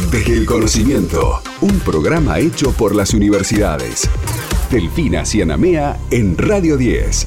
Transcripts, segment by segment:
Desde el conocimiento, un programa hecho por las universidades. Delfina Cianamea en Radio 10.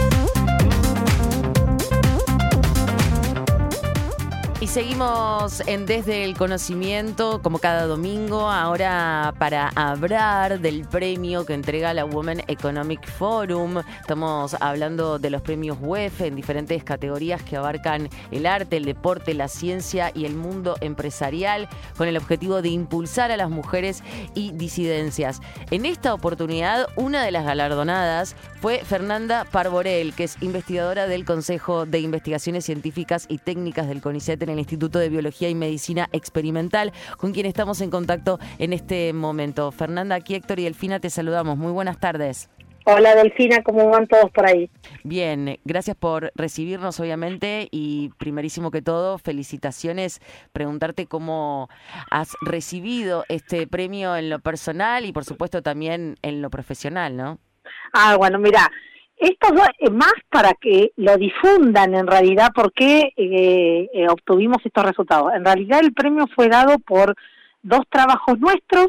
Y seguimos en Desde el Conocimiento, como cada domingo, ahora para hablar del premio que entrega la Women Economic Forum. Estamos hablando de los premios WEF en diferentes categorías que abarcan el arte, el deporte, la ciencia y el mundo empresarial, con el objetivo de impulsar a las mujeres y disidencias. En esta oportunidad, una de las galardonadas fue Fernanda Parborel, que es investigadora del Consejo de Investigaciones Científicas y Técnicas del CONICET en el Instituto de Biología y Medicina Experimental, con quien estamos en contacto en este momento. Fernanda, aquí Héctor y Delfina te saludamos. Muy buenas tardes. Hola Delfina, ¿cómo van todos por ahí? Bien, gracias por recibirnos obviamente y primerísimo que todo, felicitaciones, preguntarte cómo has recibido este premio en lo personal y por supuesto también en lo profesional, ¿no? Bueno, mira, esto es más para que lo difundan en realidad porque obtuvimos estos resultados. En realidad el premio fue dado por dos trabajos nuestros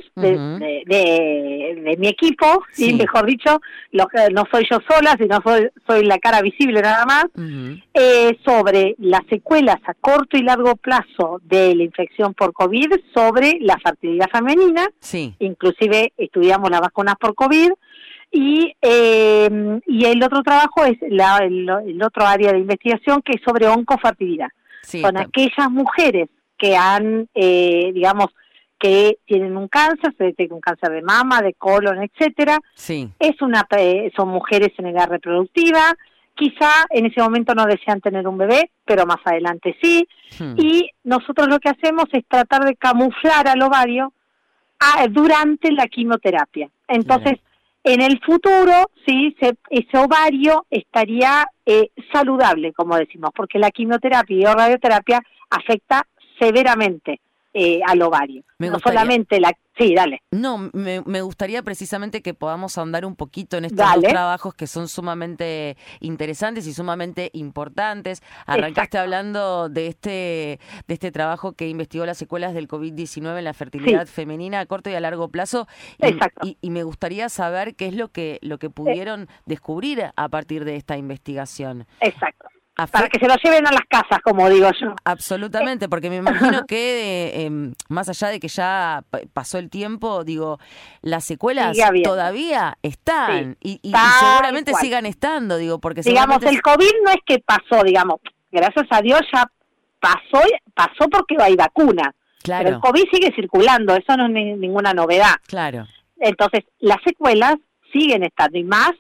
de mi equipo, sí, mejor dicho, no soy yo sola, sino soy la cara visible nada más, sobre las secuelas a corto y largo plazo de la infección por COVID sobre la fertilidad femenina, inclusive estudiamos las vacunas por COVID, y el otro trabajo es el otro área de investigación que es sobre oncofertilidad. Son aquellas mujeres que han, que tienen un cáncer, se detecta un cáncer de mama, de colon, etcétera. Son mujeres en edad reproductiva, quizá en ese momento no desean tener un bebé, pero más adelante sí. Y nosotros lo que hacemos es tratar de camuflar al ovario durante la quimioterapia. Entonces, en el futuro, sí, ese ovario estaría saludable, como decimos, porque la quimioterapia y la radioterapia afecta severamente al ovario. No solamente la... Sí, dale. No, me gustaría precisamente que podamos ahondar un poquito en estos dos trabajos que son sumamente interesantes y sumamente importantes. Arrancaste hablando de este trabajo que investigó las secuelas del COVID-19 en la fertilidad femenina a corto y a largo plazo. Y me gustaría saber qué es lo que pudieron descubrir a partir de esta investigación. Exacto. Para que se lo lleven a las casas, como digo yo. Absolutamente, porque me imagino que más allá de que ya pasó el tiempo, digo, las secuelas todavía están y seguramente sigan estando, digo, porque digamos, el COVID no es que pasó, digamos, gracias a Dios ya pasó porque hay vacuna. Pero el COVID sigue circulando, eso no es ninguna novedad. Entonces, las secuelas siguen estando y más...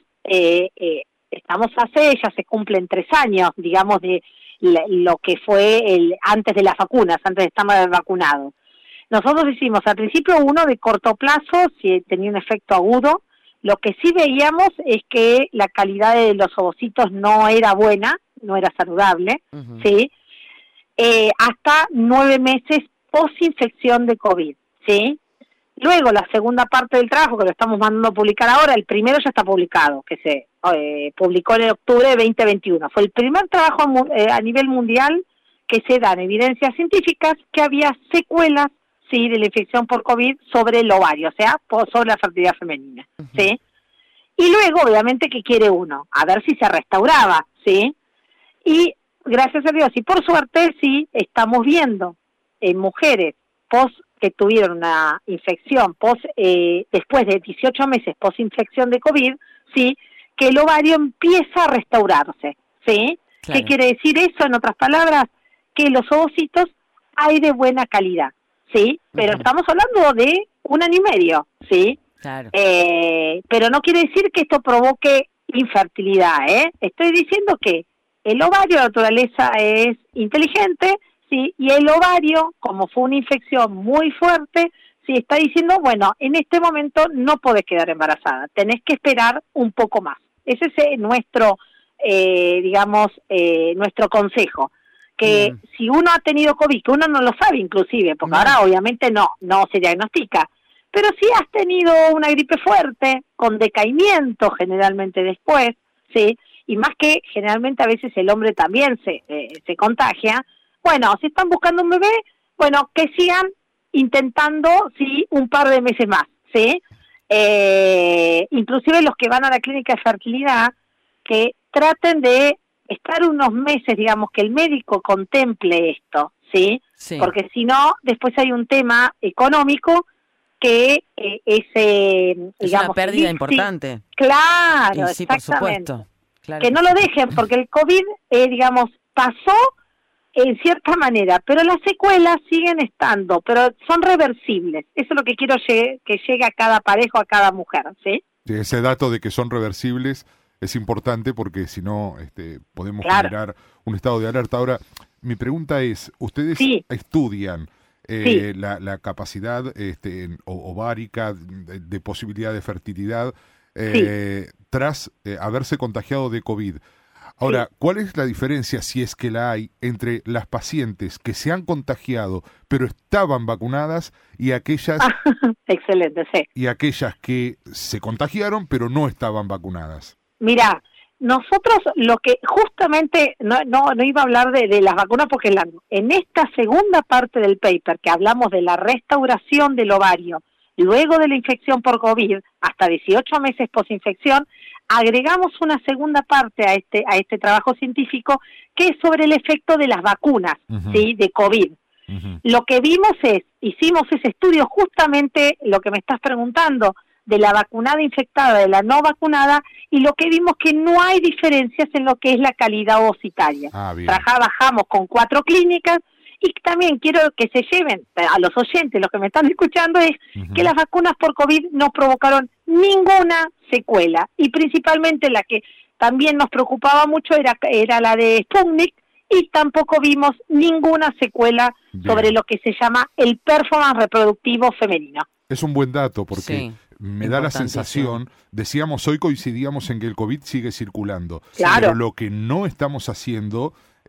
ya se cumplen 3 años, digamos, de lo que fue antes de las vacunas, antes de estar vacunados. Nosotros hicimos al principio uno de corto plazo, si tenía un efecto agudo. Lo que sí veíamos es que la calidad de los ovocitos no era buena, no era saludable, ¿sí? Hasta 9 meses post-infección de COVID, ¿sí? Luego, la segunda parte del trabajo, que lo estamos mandando a publicar ahora, el primero ya está publicado, que se publicó en octubre de 2021. Fue el primer trabajo a nivel mundial que se dan evidencias científicas que había secuelas, sí, de la infección por COVID sobre el ovario, o sea, sobre la fertilidad femenina, ¿sí? Y luego, obviamente, ¿qué quiere uno? A ver si se restauraba, ¿sí? Y, gracias a Dios, y por suerte, sí, estamos viendo en mujeres que tuvieron una infección después de 18 meses post-infección de COVID, ¿sí?, que el ovario empieza a restaurarse, ¿sí? ¿Qué quiere decir eso? En otras palabras, que los ovocitos hay de buena calidad, ¿sí? Pero estamos hablando de 1 año y medio, ¿sí? Pero no quiere decir que esto provoque infertilidad, ¿eh? Estoy diciendo que el ovario, la naturaleza es inteligente, ¿sí? Y el ovario, como fue una infección muy fuerte, sí, está diciendo, bueno, en este momento no podés quedar embarazada, tenés que esperar un poco más. Ese es nuestro, nuestro consejo. Que si uno ha tenido COVID, que uno no lo sabe inclusive, porque ahora obviamente no se diagnostica, pero si has tenido una gripe fuerte, con decaimiento generalmente después, ¿sí? Y más que generalmente a veces el hombre también se contagia, bueno, si están buscando un bebé, bueno, que sigan intentando, sí, un par de meses más, ¿sí? Inclusive los que van a la clínica de fertilidad, que traten de estar unos meses, digamos, que el médico contemple esto, ¿sí? Sí. Porque si no, después hay un tema económico que Es digamos, una pérdida sí, importante. claro, Y sí, por exactamente. supuesto. Claro Que no lo sí. dejen, porque el COVID, digamos, pasó en cierta manera, pero las secuelas siguen estando, pero son reversibles. Eso es lo que quiero que llegue a cada pareja, a cada mujer, ¿sí? Sí, ese dato de que son reversibles es importante porque si no podemos Claro. generar un estado de alerta. Ahora, mi pregunta es, ¿ustedes Sí. estudian Sí. la capacidad ovárica de posibilidad de fertilidad tras haberse contagiado de COVID? Ahora, ¿cuál es la diferencia, si es que la hay, entre las pacientes que se han contagiado pero estaban vacunadas y aquellas Excelente, sí. y aquellas que se contagiaron pero no estaban vacunadas? Mira, nosotros lo que justamente, no iba a hablar de las vacunas porque en esta segunda parte del paper que hablamos de la restauración del ovario luego de la infección por COVID, hasta 18 meses posinfección, agregamos una segunda parte a este trabajo científico que es sobre el efecto de las vacunas, ¿sí? De COVID. Lo que hicimos ese estudio justamente, lo que me estás preguntando, de la vacunada infectada, de la no vacunada, y lo que vimos que no hay diferencias en lo que es la calidad ovocitaria. Trabajamos con 4 clínicas, y también quiero que se lleven a los oyentes, los que me están escuchando, es que las vacunas por COVID no provocaron ninguna secuela, y principalmente la que también nos preocupaba mucho era la de Sputnik, y tampoco vimos ninguna secuela sobre lo que se llama el performance reproductivo femenino. Es un buen dato porque Sí, me da la sensación, decíamos hoy, coincidíamos en que el COVID sigue circulando, Claro. pero lo que no estamos haciendo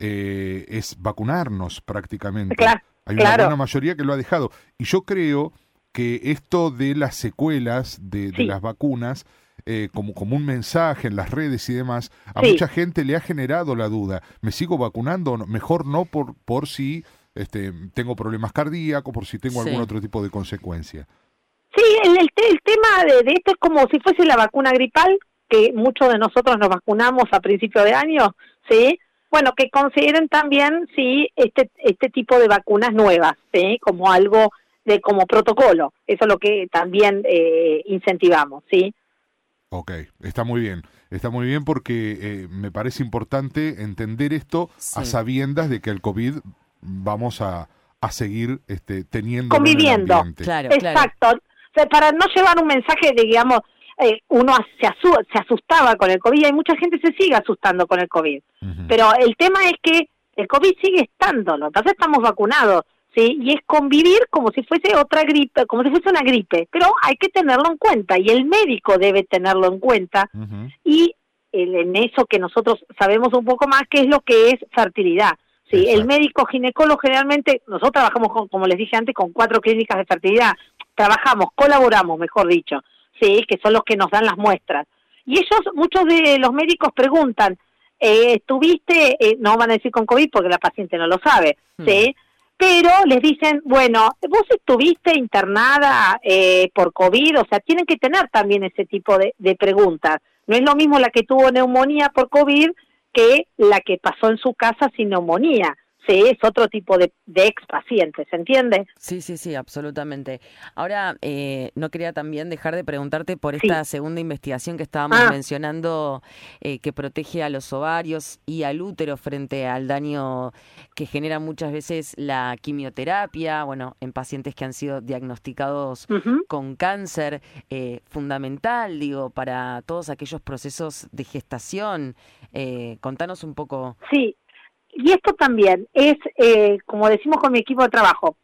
es vacunarnos prácticamente. Hay una buena mayoría que lo ha dejado. Y yo creo que esto de las secuelas de las vacunas, como un mensaje en las redes y demás, a mucha gente le ha generado la duda. ¿Me sigo vacunando? Mejor no por si tengo problemas cardíacos, por si tengo algún otro tipo de consecuencia. Sí, el tema de esto es como si fuese la vacuna gripal, que muchos de nosotros nos vacunamos a principio de año, ¿sí? Bueno, que consideren también, sí, este tipo de vacunas nuevas, ¿sí? Como algo como protocolo. Eso es lo que también incentivamos, ¿sí? Ok, está muy bien porque me parece importante entender esto a sabiendas de que el COVID vamos a seguir teniendo conviviendo. Claro, exacto. Claro. O sea, para no llevar un mensaje de, digamos, uno se asustaba con el COVID, hay mucha gente que se sigue asustando con el COVID, pero el tema es que el COVID sigue estándolo, entonces estamos vacunados, ¿sí? Y es convivir como si fuese otra gripe, como si fuese una gripe, pero hay que tenerlo en cuenta, y el médico debe tenerlo en cuenta, y en eso que nosotros sabemos un poco más, que es lo que es fertilidad. Sí, exacto. El médico ginecólogo generalmente, nosotros trabajamos, como les dije antes, con 4 clínicas de fertilidad, colaboramos, mejor dicho, sí, que son los que nos dan las muestras. Y muchos de los médicos preguntan, ¿estuviste, no van a decir con COVID porque la paciente no lo sabe, ¿sí? Pero les dicen, bueno, ¿vos estuviste internada por COVID? O sea, tienen que tener también ese tipo de preguntas. No es lo mismo la que tuvo neumonía por COVID que la que pasó en su casa sin neumonía. Sí, es otro tipo de ex paciente, ¿se entiende? Sí, absolutamente. Ahora, no quería también dejar de preguntarte por esta segunda investigación que estábamos mencionando, que protege a los ovarios y al útero frente al daño que genera muchas veces la quimioterapia, bueno, en pacientes que han sido diagnosticados con cáncer, fundamental, digo, para todos aquellos procesos de gestación. Contanos un poco. Sí. Y esto también es, como decimos con mi equipo de trabajo,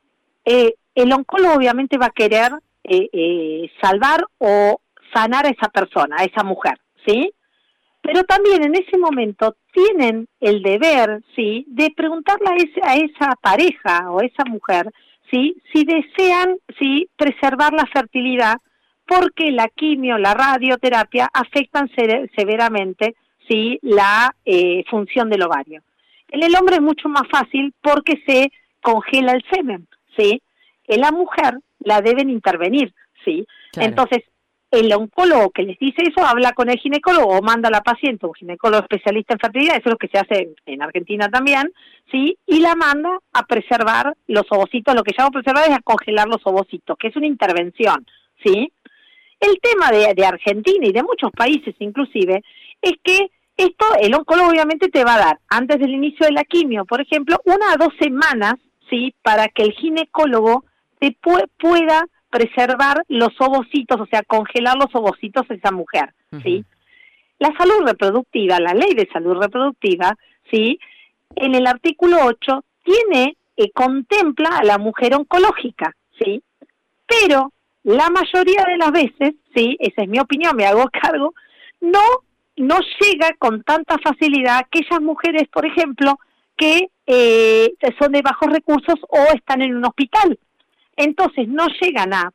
el oncólogo obviamente va a querer salvar o sanar a esa persona, a esa mujer, ¿sí? Pero también en ese momento tienen el deber, ¿sí?, de preguntarle a esa pareja o a esa mujer, ¿sí?, si desean, ¿sí?, preservar la fertilidad, porque la quimio, la radioterapia afectan severamente, ¿sí?, la función del ovario. En el hombre es mucho más fácil porque se congela el semen, ¿sí? en la mujer la deben intervenir, ¿sí? Claro. Entonces, el oncólogo que les dice eso habla con el ginecólogo o manda a la paciente a un ginecólogo especialista en fertilidad, eso es lo que se hace en Argentina también, ¿sí? Y la manda a preservar los ovocitos, lo que llamo preservar es a congelar los ovocitos, que es una intervención, ¿sí? El tema de Argentina y de muchos países inclusive es que esto, el oncólogo obviamente te va a dar, antes del inicio de la quimio, por ejemplo, 1 a 2 semanas, ¿sí? Para que el ginecólogo te pueda preservar los ovocitos, o sea, congelar los ovocitos de esa mujer, ¿sí? La salud reproductiva, la ley de salud reproductiva, ¿sí? En el artículo 8 contempla a la mujer oncológica, ¿sí? Pero la mayoría de las veces, ¿sí? Esa es mi opinión, me hago cargo, no llega con tanta facilidad aquellas mujeres, por ejemplo, que son de bajos recursos o están en un hospital. Entonces no llegan a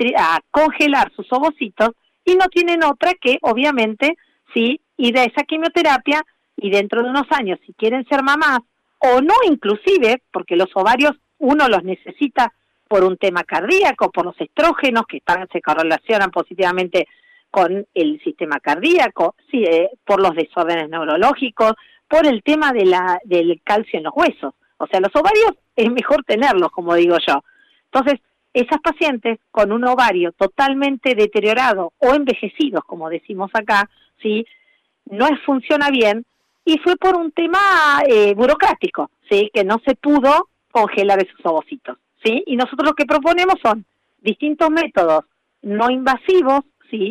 congelar sus ovocitos y no tienen otra que, obviamente, sí, ir a esa quimioterapia y dentro de unos años, si quieren ser mamás, o no inclusive, porque los ovarios uno los necesita por un tema cardíaco, por los estrógenos que se correlacionan positivamente con el sistema cardíaco, sí, por los desórdenes neurológicos, por el tema del calcio en los huesos. O sea, los ovarios es mejor tenerlos, como digo yo. Entonces, esas pacientes con un ovario totalmente deteriorado o envejecidos, como decimos acá, ¿sí? No funciona bien y fue por un tema burocrático, ¿sí? Que no se pudo congelar esos ovocitos, ¿sí? Y nosotros lo que proponemos son distintos métodos no invasivos, ¿sí?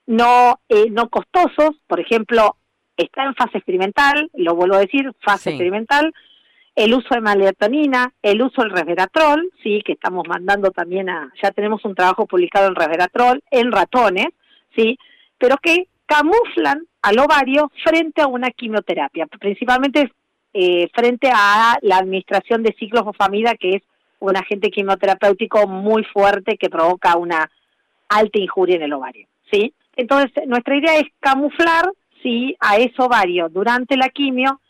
No costosos, por ejemplo, está en fase experimental, lo vuelvo a decir, fase experimental, el uso de maleatonina, el uso del resveratrol, sí, que estamos mandando también ya tenemos un trabajo publicado en resveratrol, en ratones, sí, pero que camuflan al ovario frente a una quimioterapia, principalmente frente a la administración de ciclofosfamida, que es un agente quimioterapéutico muy fuerte que provoca una alta injuria en el ovario, ¿sí? Entonces, nuestra idea es camuflar, sí, a ese ovario durante la quimio,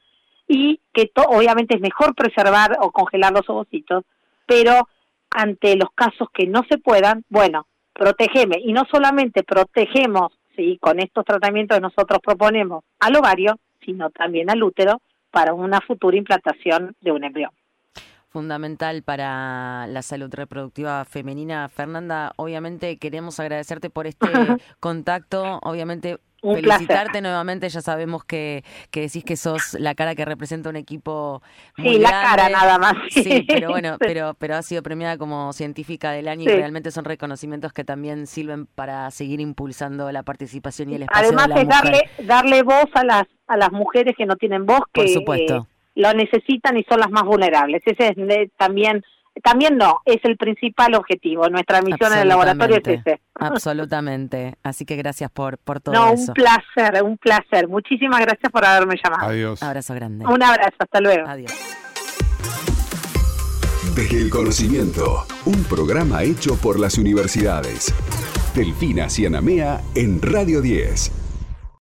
y que obviamente es mejor preservar o congelar los ovocitos, pero ante los casos que no se puedan, bueno, protegeme, y no solamente protegemos, sí, con estos tratamientos que nosotros proponemos al ovario, sino también al útero para una futura implantación de un embrión. Fundamental para la salud reproductiva femenina. Fernanda, obviamente queremos agradecerte por este contacto, obviamente un felicitarte placer. Nuevamente, ya sabemos que decís que sos la cara que representa un equipo muy grande. Sí, la cara nada más. Sí, pero bueno, pero ha sido premiada como científica del año y realmente son reconocimientos que también sirven para seguir impulsando la participación y el espacio Además de la mujer. Darle voz a las mujeres que no tienen voz, que por supuesto. Lo necesitan y son las más vulnerables. Ese es también no, es el principal objetivo. Nuestra misión en el laboratorio es ese. Absolutamente. Así que gracias por todo eso. Un placer. Muchísimas gracias por haberme llamado. Adiós. Un abrazo grande. Un abrazo, hasta luego. Adiós. Desde el conocimiento, un programa hecho por las universidades. Delfina Cianamea en Radio 10.